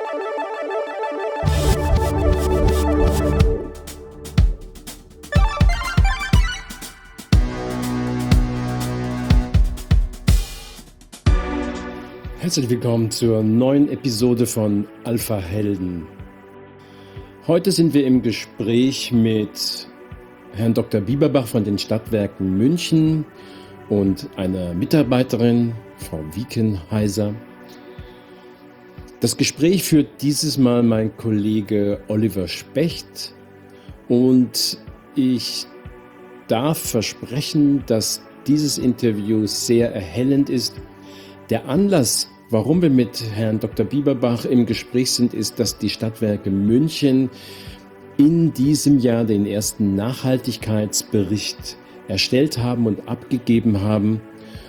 Herzlich willkommen zur neuen Episode von Alpha Helden. Heute sind wir im Gespräch mit Herrn Dr. Bieberbach von den Stadtwerken München und einer Mitarbeiterin, Frau Wiekenheiser. Das Gespräch führt dieses Mal mein Kollege Oliver Specht und ich darf versprechen, dass dieses Interview sehr erhellend ist. Der Anlass, warum wir mit Herrn Dr. Bieberbach im Gespräch sind, ist, dass die Stadtwerke München in diesem Jahr den ersten Nachhaltigkeitsbericht erstellt haben und abgegeben haben.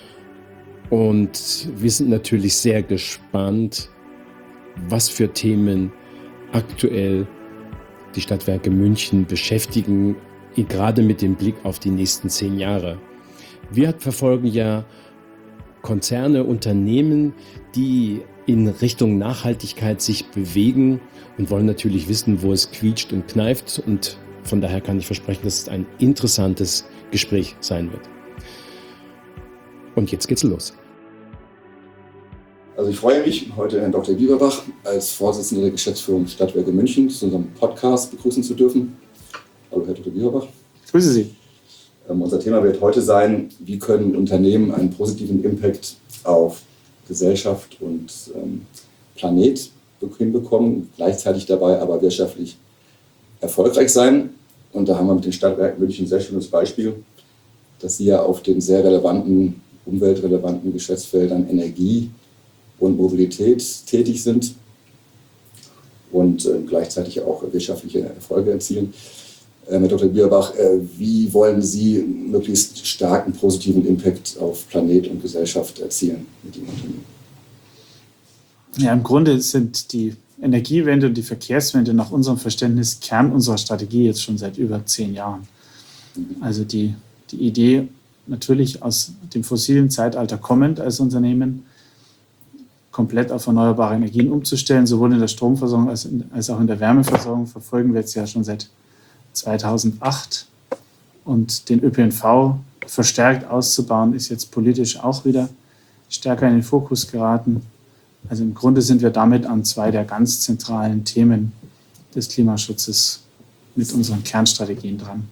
Und wir sind natürlich sehr gespannt, was für Themen aktuell die Stadtwerke München beschäftigen, gerade mit dem Blick auf die nächsten 10 Jahre. Wir verfolgen ja Konzerne, Unternehmen, die in Richtung Nachhaltigkeit sich bewegen und wollen natürlich wissen, wo es quietscht und kneift. Und von daher kann ich versprechen, dass es ein interessantes Gespräch sein wird. Und jetzt geht's los. Also ich freue mich, heute Herrn Dr. Bieberbach als Vorsitzender der Geschäftsführung Stadtwerke München zu unserem Podcast begrüßen zu dürfen. Hallo Herr Dr. Bieberbach. Ich grüße Sie. Unser Thema wird heute sein, wie können Unternehmen einen positiven Impact auf Gesellschaft und Planet hinbekommen, gleichzeitig dabei aber wirtschaftlich erfolgreich sein. Und da haben wir mit den Stadtwerken München ein sehr schönes Beispiel, dass sie ja auf den sehr relevanten, umweltrelevanten Geschäftsfeldern Energie und Mobilität tätig sind und gleichzeitig auch wirtschaftliche Erfolge erzielen. Herr Dr. Bieberbach, wie wollen Sie möglichst starken positiven Impact auf Planet und Gesellschaft erzielen mit Ihrem Unternehmen? Ja, im Grunde sind die Energiewende und die Verkehrswende nach unserem Verständnis Kern unserer Strategie jetzt schon seit über 10 Jahren. Also die Idee, natürlich aus dem fossilen Zeitalter kommend als Unternehmen, komplett auf erneuerbare Energien umzustellen, sowohl in der Stromversorgung als auch in der Wärmeversorgung, verfolgen wir jetzt ja schon seit 2008 und den ÖPNV verstärkt auszubauen, ist jetzt politisch auch wieder stärker in den Fokus geraten. Also im Grunde sind wir damit an 2 der ganz zentralen Themen des Klimaschutzes mit unseren Kernstrategien dran.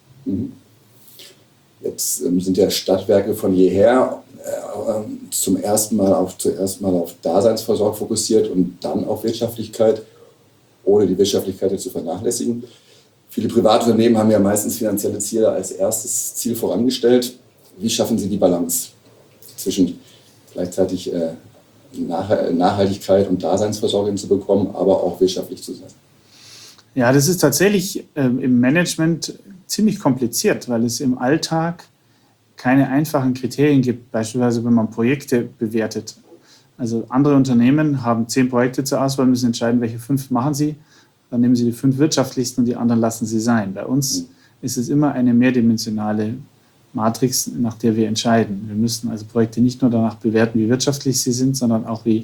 Jetzt sind ja Stadtwerke von jeher zuerst mal auf Daseinsvorsorge fokussiert und dann auf Wirtschaftlichkeit, ohne die Wirtschaftlichkeit zu vernachlässigen. Viele Privatunternehmen haben ja meistens finanzielle Ziele als erstes Ziel vorangestellt. Wie schaffen Sie die Balance zwischen gleichzeitig Nachhaltigkeit und Daseinsvorsorge hinzubekommen, aber auch wirtschaftlich zu sein? Ja, das ist tatsächlich im Management ziemlich kompliziert, weil es im Alltag keine einfachen Kriterien gibt, beispielsweise wenn man Projekte bewertet. Also andere Unternehmen haben 10 Projekte zur Auswahl, müssen entscheiden, welche 5 machen sie. Dann nehmen Sie die 5 wirtschaftlichsten und die anderen lassen Sie sein. Bei uns ist es immer eine mehrdimensionale Matrix, nach der wir entscheiden. Wir müssen also Projekte nicht nur danach bewerten, wie wirtschaftlich sie sind, sondern auch wie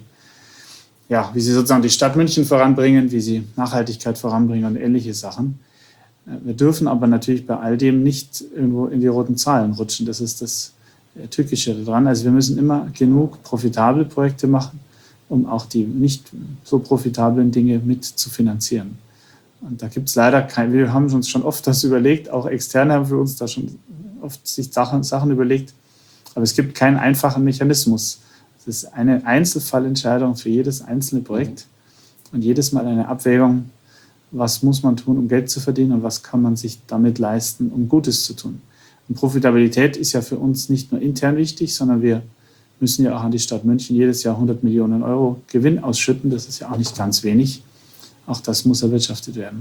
sie sozusagen die Stadt München voranbringen, wie sie Nachhaltigkeit voranbringen und ähnliche Sachen. Wir dürfen aber natürlich bei all dem nicht irgendwo in die roten Zahlen rutschen. Das ist das Tückische daran. Also wir müssen immer genug profitable Projekte machen, um auch die nicht so profitablen Dinge mit zu finanzieren. Und da gibt es leider wir haben uns schon oft das überlegt, auch Externe haben für uns da schon oft sich Sachen überlegt, aber es gibt keinen einfachen Mechanismus. Es ist eine Einzelfallentscheidung für jedes einzelne Projekt und jedes Mal eine Abwägung, was muss man tun, um Geld zu verdienen und was kann man sich damit leisten, um Gutes zu tun. Und Profitabilität ist ja für uns nicht nur intern wichtig, sondern wir müssen ja auch an die Stadt München jedes Jahr 100 Millionen Euro Gewinn ausschütten. Das ist ja auch nicht ganz wenig. Auch das muss erwirtschaftet werden.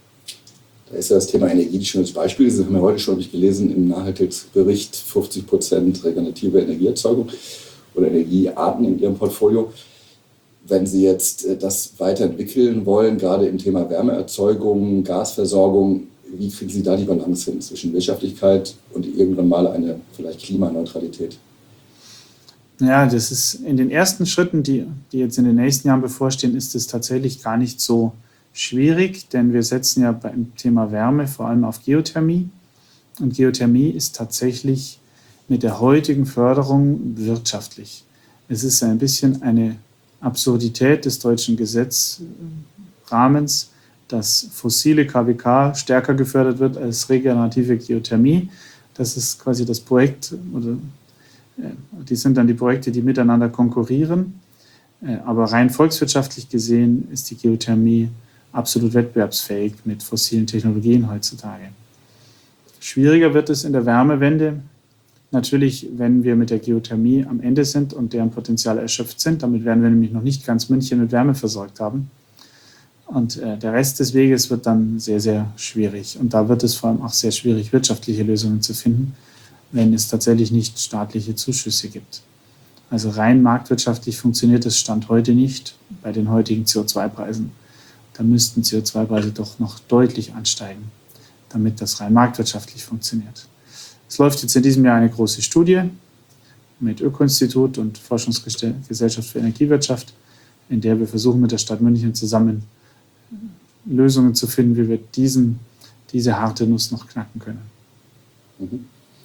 Da ist ja das Thema Energie ein schönes Beispiel. Sie haben ja heute schon gelesen im Nachhaltigkeitsbericht 50% regenerative Energieerzeugung oder Energiearten in Ihrem Portfolio. Wenn Sie jetzt das weiterentwickeln wollen, gerade im Thema Wärmeerzeugung, Gasversorgung, wie kriegen Sie da die Balance hin zwischen Wirtschaftlichkeit und irgendwann mal eine vielleicht Klimaneutralität? Ja, das ist in den ersten Schritten, die jetzt in den nächsten Jahren bevorstehen, ist es tatsächlich gar nicht so schwierig, denn wir setzen ja beim Thema Wärme vor allem auf Geothermie. Und Geothermie ist tatsächlich mit der heutigen Förderung wirtschaftlich. Es ist ein bisschen eine Absurdität des deutschen Gesetzrahmens, dass fossile KWK stärker gefördert wird als regenerative Geothermie. Das ist quasi das Projekt, oder die sind dann die Projekte, die miteinander konkurrieren. Aber rein volkswirtschaftlich gesehen ist die Geothermie absolut wettbewerbsfähig mit fossilen Technologien heutzutage. Schwieriger wird es in der Wärmewende. Natürlich, wenn wir mit der Geothermie am Ende sind und deren Potenzial erschöpft sind. Damit werden wir nämlich noch nicht ganz München mit Wärme versorgt haben. Und der Rest des Weges wird dann sehr, sehr schwierig. Und da wird es vor allem auch sehr schwierig, wirtschaftliche Lösungen zu finden, wenn es tatsächlich nicht staatliche Zuschüsse gibt. Also rein marktwirtschaftlich funktioniert das Stand heute nicht bei den heutigen CO2-Preisen. Da müssten CO2-Preise doch noch deutlich ansteigen, damit das rein marktwirtschaftlich funktioniert. Es läuft jetzt in diesem Jahr eine große Studie mit Öko-Institut und Forschungsgesellschaft für Energiewirtschaft, in der wir versuchen, mit der Stadt München zusammen Lösungen zu finden, wie wir diese harte Nuss noch knacken können. Gehen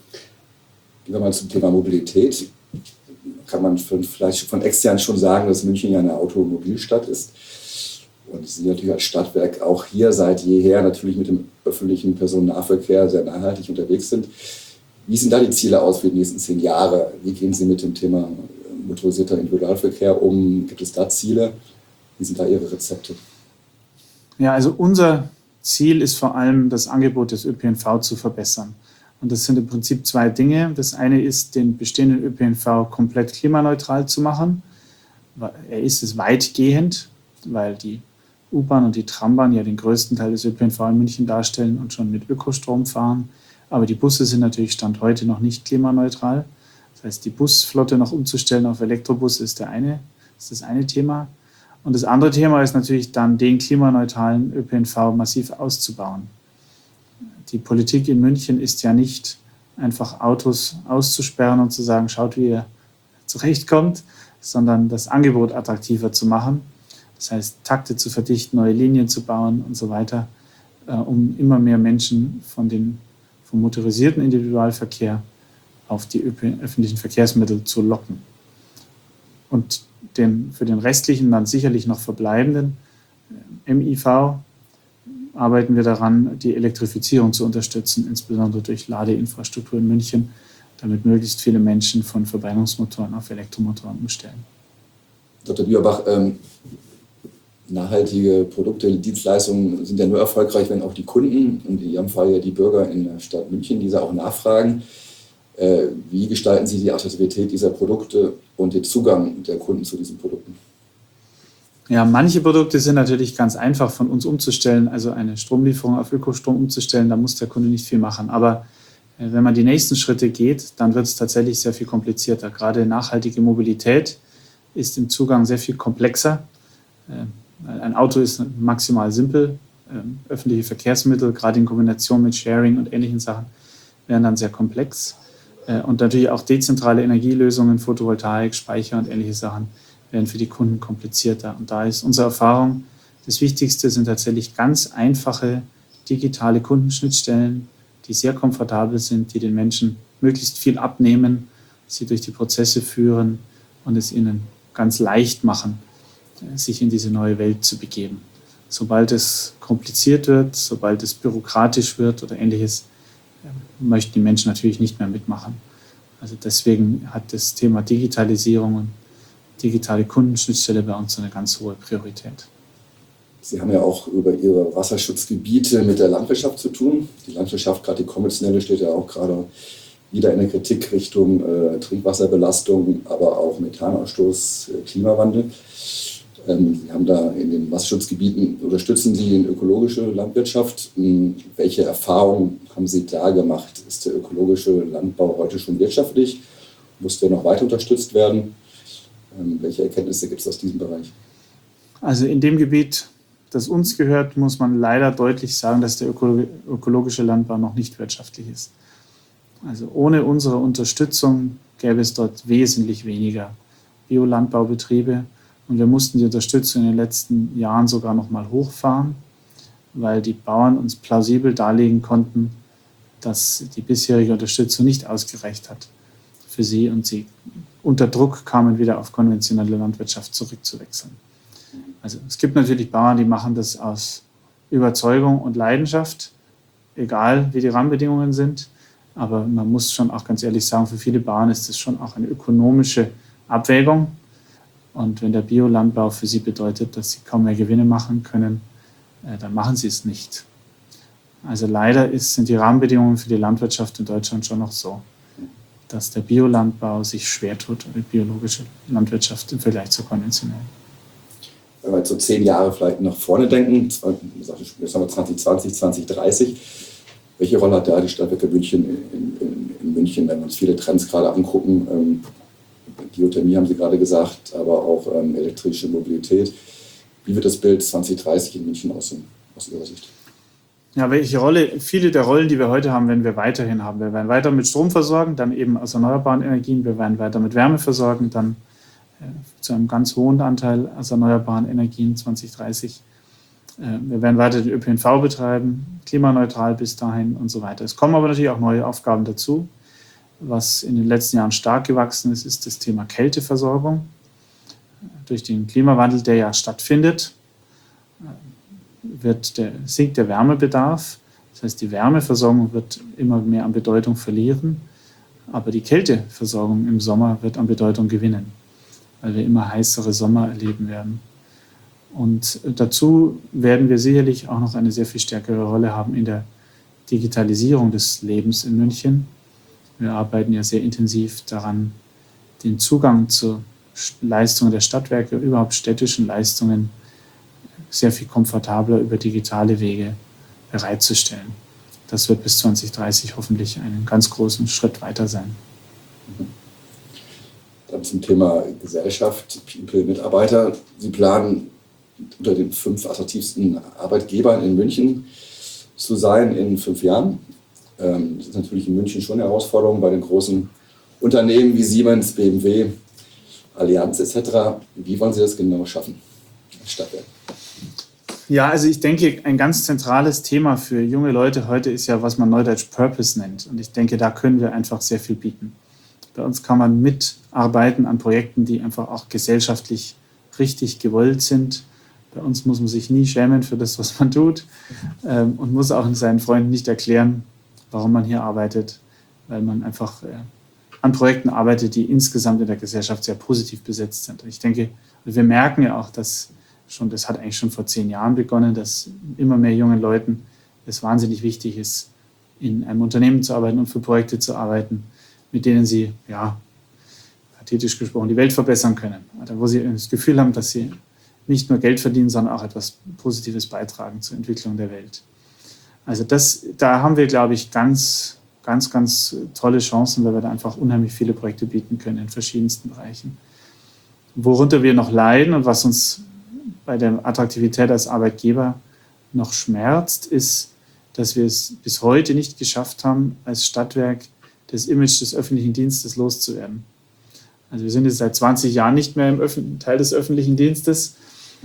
wir mal zum Thema Mobilität. Kann man vielleicht von extern schon sagen, dass München ja eine Automobilstadt ist. Und Sie natürlich als Stadtwerk auch hier seit jeher natürlich mit dem öffentlichen Personennahverkehr sehr nachhaltig unterwegs sind. Wie sehen da die Ziele aus für die nächsten 10 Jahre? Wie gehen Sie mit dem Thema motorisierter Individualverkehr um? Gibt es da Ziele? Wie sind da Ihre Rezepte? Ja, also unser Ziel ist vor allem, das Angebot des ÖPNV zu verbessern. Und das sind im Prinzip 2 Dinge. Das eine ist, den bestehenden ÖPNV komplett klimaneutral zu machen. Er ist es weitgehend, weil die U-Bahn und die Trambahn ja den größten Teil des ÖPNV in München darstellen und schon mit Ökostrom fahren. Aber die Busse sind natürlich Stand heute noch nicht klimaneutral. Das heißt, die Busflotte noch umzustellen auf Elektrobusse ist das eine Thema. Und das andere Thema ist natürlich dann, den klimaneutralen ÖPNV massiv auszubauen. Die Politik in München ist ja nicht einfach Autos auszusperren und zu sagen, schaut, wie ihr zurechtkommt, sondern das Angebot attraktiver zu machen. Das heißt, Takte zu verdichten, neue Linien zu bauen und so weiter, um immer mehr Menschen vom motorisierten Individualverkehr auf die öffentlichen Verkehrsmittel zu locken. Und für den restlichen, dann sicherlich noch verbleibenden MIV arbeiten wir daran, die Elektrifizierung zu unterstützen, insbesondere durch Ladeinfrastruktur in München, damit möglichst viele Menschen von Verbrennungsmotoren auf Elektromotoren umstellen. Dr. Bieberbach, nachhaltige Produkte, Dienstleistungen sind ja nur erfolgreich, wenn auch die Kunden, und in Ihrem Fall ja die Bürger in der Stadt München, diese auch nachfragen. Wie gestalten Sie die Attraktivität dieser Produkte und den Zugang der Kunden zu diesen Produkten? Ja, manche Produkte sind natürlich ganz einfach von uns umzustellen, also eine Stromlieferung auf Ökostrom umzustellen, da muss der Kunde nicht viel machen. Aber wenn man die nächsten Schritte geht, dann wird es tatsächlich sehr viel komplizierter. Gerade nachhaltige Mobilität ist im Zugang sehr viel komplexer. Ein Auto ist maximal simpel. Öffentliche Verkehrsmittel, gerade in Kombination mit Sharing und ähnlichen Sachen, wären dann sehr komplex. Und natürlich auch dezentrale Energielösungen, Photovoltaik, Speicher und ähnliche Sachen werden für die Kunden komplizierter. Und da ist unsere Erfahrung, das Wichtigste sind tatsächlich ganz einfache digitale Kundenschnittstellen, die sehr komfortabel sind, die den Menschen möglichst viel abnehmen, sie durch die Prozesse führen und es ihnen ganz leicht machen, sich in diese neue Welt zu begeben. Sobald es kompliziert wird, sobald es bürokratisch wird oder ähnliches, möchten die Menschen natürlich nicht mehr mitmachen. Also deswegen hat das Thema Digitalisierung und digitale Kundenschnittstelle bei uns eine ganz hohe Priorität. Sie haben ja auch über Ihre Wasserschutzgebiete mit der Landwirtschaft zu tun. Die Landwirtschaft, gerade die konventionelle, steht ja auch gerade wieder in der Kritik Richtung Trinkwasserbelastung, aber auch Methanausstoß, Klimawandel. Sie haben da in den Wasserschutzgebieten, unterstützen Sie die ökologische Landwirtschaft. Welche Erfahrungen haben Sie da gemacht? Ist der ökologische Landbau heute schon wirtschaftlich? Muss der noch weiter unterstützt werden? Welche Erkenntnisse gibt es aus diesem Bereich? Also in dem Gebiet, das uns gehört, muss man leider deutlich sagen, dass der ökologische Landbau noch nicht wirtschaftlich ist. Also ohne unsere Unterstützung, gäbe es dort wesentlich weniger Biolandbaubetriebe. Und wir mussten die Unterstützung in den letzten Jahren sogar noch mal hochfahren, weil die Bauern uns plausibel darlegen konnten, dass die bisherige Unterstützung nicht ausgereicht hat für sie und sie unter Druck kamen, wieder auf konventionelle Landwirtschaft zurückzuwechseln. Also es gibt natürlich Bauern, die machen das aus Überzeugung und Leidenschaft, egal wie die Rahmenbedingungen sind. Aber man muss schon auch ganz ehrlich sagen, für viele Bauern ist das schon auch eine ökonomische Abwägung. Und wenn der Biolandbau für sie bedeutet, dass sie kaum mehr Gewinne machen können, dann machen sie es nicht. Also leider sind die Rahmenbedingungen für die Landwirtschaft in Deutschland schon noch so, dass der Biolandbau sich schwer tut mit biologischer Landwirtschaft im Vergleich zur konventionellen. Wenn wir jetzt so 10 Jahre vielleicht nach vorne denken, jetzt haben wir 2020, 2030, welche Rolle hat da die Stadtwerke München in München, wenn wir uns viele Trends gerade angucken? Geothermie haben Sie gerade gesagt, aber auch elektrische Mobilität. Wie wird das Bild 2030 in München aussehen, aus Ihrer Sicht? Ja, welche Rolle? Viele der Rollen, die wir heute haben, werden wir weiterhin haben. Wir werden weiter mit Strom versorgen, dann eben aus erneuerbaren Energien. Wir werden weiter mit Wärme versorgen, dann zu einem ganz hohen Anteil aus erneuerbaren Energien 2030. Wir werden weiter den ÖPNV betreiben, klimaneutral bis dahin und so weiter. Es kommen aber natürlich auch neue Aufgaben dazu. Was in den letzten Jahren stark gewachsen ist, ist das Thema Kälteversorgung. Durch den Klimawandel, der ja stattfindet, sinkt der Wärmebedarf. Das heißt, die Wärmeversorgung wird immer mehr an Bedeutung verlieren, aber die Kälteversorgung im Sommer wird an Bedeutung gewinnen, weil wir immer heißere Sommer erleben werden. Und dazu werden wir sicherlich auch noch eine sehr viel stärkere Rolle haben in der Digitalisierung des Lebens in München. Wir arbeiten ja sehr intensiv daran, den Zugang zu Leistungen der Stadtwerke, überhaupt städtischen Leistungen, sehr viel komfortabler über digitale Wege bereitzustellen. Das wird bis 2030 hoffentlich einen ganz großen Schritt weiter sein. Dann zum Thema Gesellschaft, People, Mitarbeiter. Sie planen, unter den 5 attraktivsten Arbeitgebern in München zu sein in 5 Jahren. Das ist natürlich in München schon eine Herausforderung bei den großen Unternehmen wie Siemens, BMW, Allianz etc. Wie wollen Sie das genau schaffen als Stadtwerk? Ja, also ich denke, ein ganz zentrales Thema für junge Leute heute ist ja, was man neudeutsch Purpose nennt. Und ich denke, da können wir einfach sehr viel bieten. Bei uns kann man mitarbeiten an Projekten, die einfach auch gesellschaftlich richtig gewollt sind. Bei uns muss man sich nie schämen für das, was man tut und muss auch seinen Freunden nicht erklären, warum man hier arbeitet, weil man einfach an Projekten arbeitet, die insgesamt in der Gesellschaft sehr positiv besetzt sind. Und ich denke, wir merken ja auch, das hat eigentlich schon vor 10 Jahren begonnen, dass immer mehr jungen Leuten es wahnsinnig wichtig ist, in einem Unternehmen zu arbeiten und für Projekte zu arbeiten, mit denen sie, ja, pathetisch gesprochen, die Welt verbessern können. Oder wo sie das Gefühl haben, dass sie nicht nur Geld verdienen, sondern auch etwas Positives beitragen zur Entwicklung der Welt. Also da haben wir, glaube ich, ganz tolle Chancen, weil wir da einfach unheimlich viele Projekte bieten können in verschiedensten Bereichen. Worunter wir noch leiden und was uns bei der Attraktivität als Arbeitgeber noch schmerzt, ist, dass wir es bis heute nicht geschafft haben, als Stadtwerk das Image des öffentlichen Dienstes loszuwerden. Also wir sind jetzt seit 20 Jahren nicht mehr im Teil des öffentlichen Dienstes,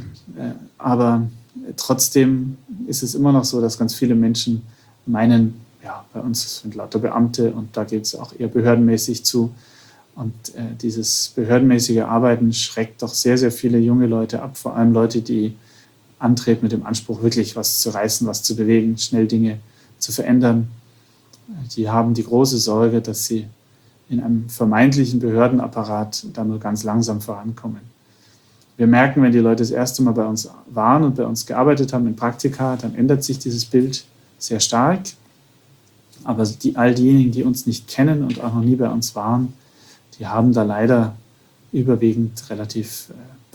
aber trotzdem ist es immer noch so, dass ganz viele Menschen meinen, ja, bei uns sind lauter Beamte und da geht es auch eher behördenmäßig zu. Und dieses behördenmäßige Arbeiten schreckt doch sehr, sehr viele junge Leute ab, vor allem Leute, die antreten mit dem Anspruch, wirklich was zu reißen, was zu bewegen, schnell Dinge zu verändern. Die haben die große Sorge, dass sie in einem vermeintlichen Behördenapparat da nur ganz langsam vorankommen. Wir merken, wenn die Leute das erste Mal bei uns waren und bei uns gearbeitet haben in Praktika, dann ändert sich dieses Bild sehr stark. Aber all diejenigen, die uns nicht kennen und auch noch nie bei uns waren, die haben da leider überwiegend relativ,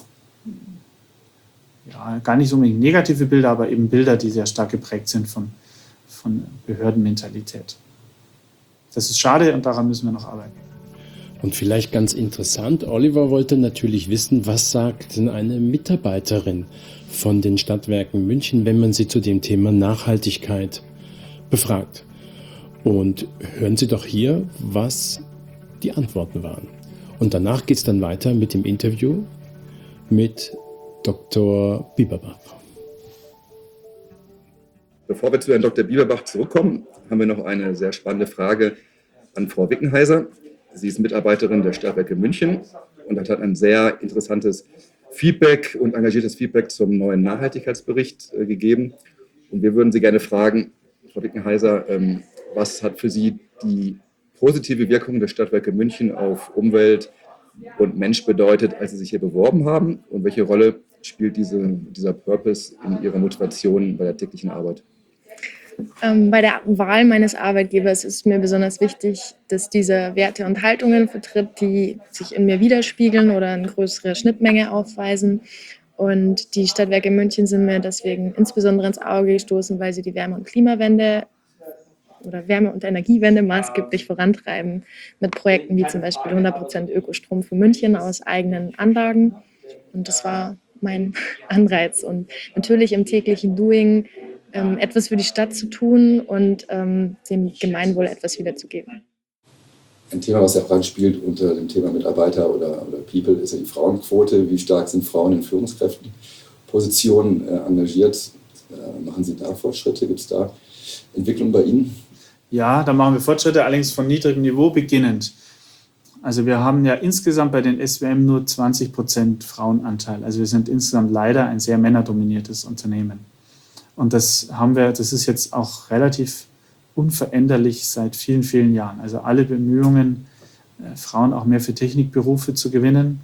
gar nicht so unbedingt negative Bilder, aber eben Bilder, die sehr stark geprägt sind von Behördenmentalität. Das ist schade und daran müssen wir noch arbeiten. Und vielleicht ganz interessant, Oliver wollte natürlich wissen, was sagt denn eine Mitarbeiterin von den Stadtwerken München, wenn man sie zu dem Thema Nachhaltigkeit befragt. Und hören Sie doch hier, was die Antworten waren. Und danach geht es dann weiter mit dem Interview mit Dr. Bieberbach. Bevor wir zu Herrn Dr. Bieberbach zurückkommen, haben wir noch eine sehr spannende Frage an Frau Wickenheiser. Sie ist Mitarbeiterin der Stadtwerke München und hat ein sehr interessantes Feedback und engagiertes Feedback zum neuen Nachhaltigkeitsbericht gegeben. Und wir würden Sie gerne fragen, Frau Wickenheiser, was hat für Sie die positive Wirkung der Stadtwerke München auf Umwelt und Mensch bedeutet, als Sie sich hier beworben haben? Und welche Rolle spielt dieser Purpose in Ihrer Motivation bei der täglichen Arbeit? Bei der Wahl meines Arbeitgebers ist mir besonders wichtig, dass dieser Werte und Haltungen vertritt, die sich in mir widerspiegeln oder eine größere Schnittmenge aufweisen. Und die Stadtwerke München sind mir deswegen insbesondere ins Auge gestoßen, weil sie die Wärme- und Klimawende oder Wärme- und Energiewende maßgeblich vorantreiben mit Projekten wie zum Beispiel 100% Ökostrom für München aus eigenen Anlagen. Und das war mein Anreiz. Und natürlich im täglichen Doing etwas für die Stadt zu tun und dem Gemeinwohl etwas wiederzugeben. Ein Thema, was ja auch spielt unter dem Thema Mitarbeiter oder People, ist ja die Frauenquote. Wie stark sind Frauen in Führungskräftenpositionen engagiert? Machen Sie da Fortschritte? Gibt es da Entwicklung bei Ihnen? Ja, da machen wir Fortschritte, allerdings von niedrigem Niveau beginnend. Also wir haben ja insgesamt bei den SWM nur 20% Frauenanteil. Also wir sind insgesamt leider ein sehr männerdominiertes Unternehmen. Und das ist jetzt auch relativ unveränderlich seit vielen, vielen Jahren. Also alle Bemühungen, Frauen auch mehr für Technikberufe zu gewinnen,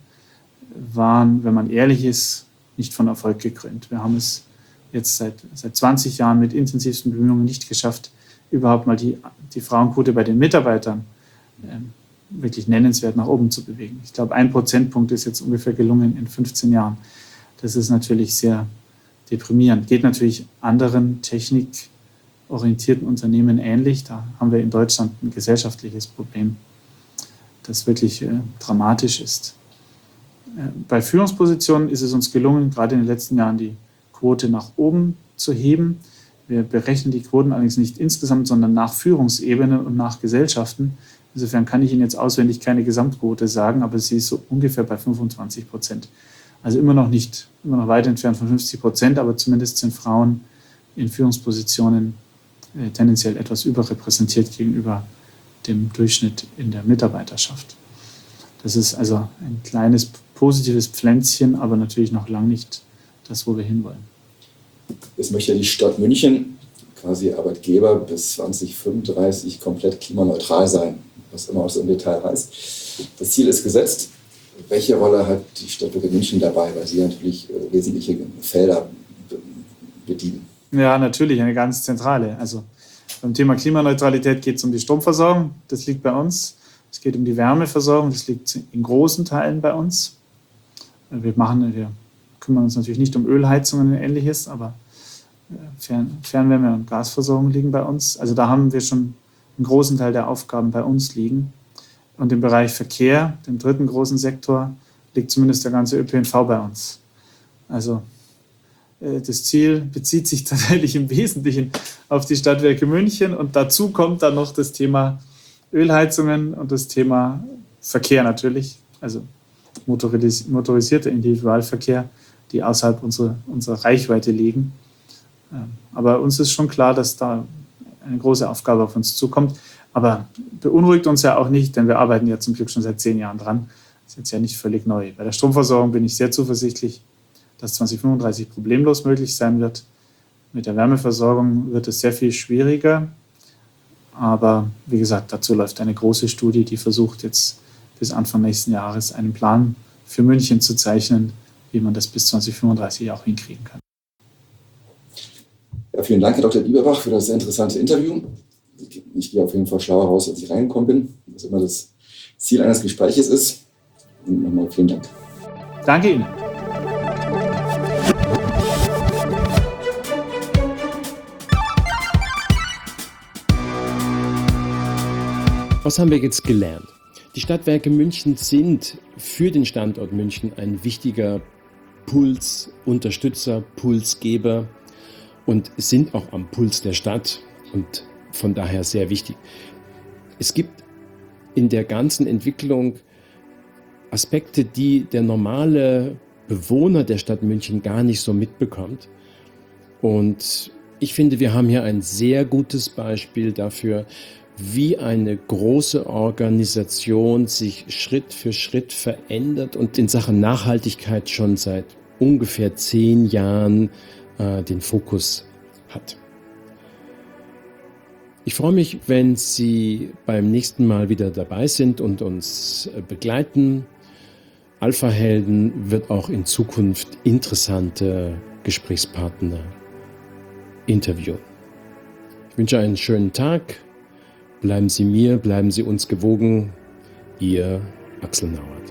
waren, wenn man ehrlich ist, nicht von Erfolg gekrönt. Wir haben es jetzt seit 20 Jahren mit intensivsten Bemühungen nicht geschafft, überhaupt mal die Frauenquote bei den Mitarbeitern wirklich nennenswert nach oben zu bewegen. Ich glaube, 1 Prozentpunkt ist jetzt ungefähr gelungen in 15 Jahren. Das ist natürlich sehr deprimierend. Geht natürlich anderen technikorientierten Unternehmen ähnlich. Da haben wir in Deutschland ein gesellschaftliches Problem, das wirklich dramatisch ist. Bei Führungspositionen ist es uns gelungen, gerade in den letzten Jahren die Quote nach oben zu heben. Wir berechnen die Quoten allerdings nicht insgesamt, sondern nach Führungsebenen und nach Gesellschaften. Insofern kann ich Ihnen jetzt auswendig keine Gesamtquote sagen, aber sie ist so ungefähr bei 25%. Also immer noch weit entfernt von 50%, aber zumindest sind Frauen in Führungspositionen tendenziell etwas überrepräsentiert gegenüber dem Durchschnitt in der Mitarbeiterschaft. Das ist also ein kleines positives Pflänzchen, aber natürlich noch lange nicht das, wo wir hinwollen. Jetzt möchte ja die Stadt München, quasi Arbeitgeber, bis 2035 komplett klimaneutral sein, was immer auch so im Detail heißt. Das Ziel ist gesetzt. Welche Rolle hat die Stadtwerke München dabei, weil sie natürlich wesentliche Felder bedienen? Ja, natürlich, eine ganz zentrale. Also beim Thema Klimaneutralität geht es um die Stromversorgung, das liegt bei uns. Es geht um die Wärmeversorgung, das liegt in großen Teilen bei uns. Wir kümmern uns natürlich nicht um Ölheizungen und Ähnliches, aber Fernwärme- und Gasversorgung liegen bei uns. Also da haben wir schon einen großen Teil der Aufgaben bei uns liegen. Und im Bereich Verkehr, dem dritten großen Sektor, liegt zumindest der ganze ÖPNV bei uns. Also das Ziel bezieht sich tatsächlich im Wesentlichen auf die Stadtwerke München. Und dazu kommt dann noch das Thema Ölheizungen und das Thema Verkehr natürlich. Also motorisierter Individualverkehr, die außerhalb unserer Reichweite liegen. Aber uns ist schon klar, dass da eine große Aufgabe auf uns zukommt. Aber beunruhigt uns ja auch nicht, denn wir arbeiten ja zum Glück schon seit 10 Jahren dran. Das ist jetzt ja nicht völlig neu. Bei der Stromversorgung bin ich sehr zuversichtlich, dass 2035 problemlos möglich sein wird. Mit der Wärmeversorgung wird es sehr viel schwieriger. Aber wie gesagt, dazu läuft eine große Studie, die versucht jetzt bis Anfang nächsten Jahres einen Plan für München zu zeichnen, wie man das bis 2035 auch hinkriegen kann. Ja, vielen Dank, Herr Dr. Bieberbach, für das sehr interessante Interview. Ich gehe auf jeden Fall schlauer raus, als ich reingekommen bin, was immer das Ziel eines Gespräches ist. Und nochmal vielen Dank. Danke Ihnen. Was haben wir jetzt gelernt? Die Stadtwerke München sind für den Standort München ein wichtiger Pulsunterstützer, Pulsgeber und sind auch am Puls der Stadt und von daher sehr wichtig. Es gibt in der ganzen Entwicklung Aspekte, die der normale Bewohner der Stadt München gar nicht so mitbekommt. Und ich finde, wir haben hier ein sehr gutes Beispiel dafür, wie eine große Organisation sich Schritt für Schritt verändert und in Sachen Nachhaltigkeit schon seit ungefähr 10 Jahren den Fokus hat. Ich freue mich, wenn Sie beim nächsten Mal wieder dabei sind und uns begleiten. Alpha Helden wird auch in Zukunft interessante Gesprächspartner interviewen. Ich wünsche einen schönen Tag. Bleiben Sie mir, bleiben Sie uns gewogen. Ihr Axel Nauert.